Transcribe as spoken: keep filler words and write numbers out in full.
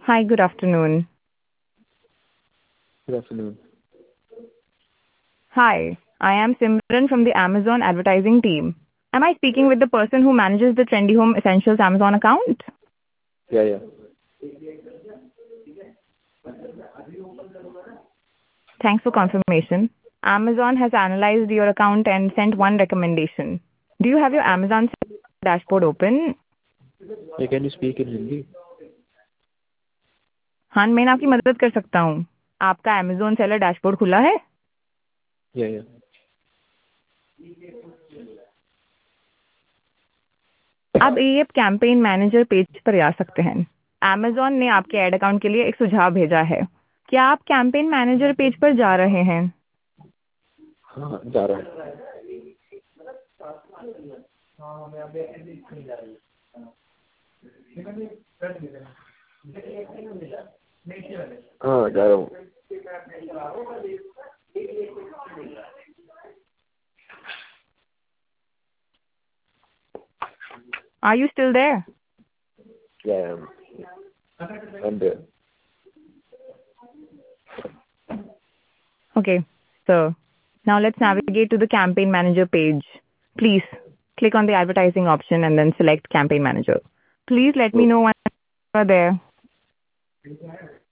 Hi, good afternoon. Good afternoon. Hi, I am Simran from the Amazon advertising team. Am I speaking with the person who manages the Trendy Home Essentials Amazon account? Yeah, yeah. Thanks for confirmation. Amazon has analyzed your account and sent one recommendation. Do you have your Amazon dashboard open? Hey, can you speak in Hindi? हाँ, मैं आपकी मदद कर सकता हूँ. आपका Amazon seller dashboard खुला है? Yeah, yeah. आप ये कैंपेन मैनेजर पेज पर आ सकते हैं. Amazon ने आपके एड अकाउंट के लिए एक सुझाव भेजा है. क्या आप कैंपेन मैनेजर पेज पर जा रहे हैं? हाँ, जा रहा है. हाँ, जा रहा हूँ. Are you still there? Yeah, I'm, I'm there. Okay, so now let's navigate to the campaign manager page. Please click on the advertising option and then select campaign manager. Please let me Okay. know when you are there.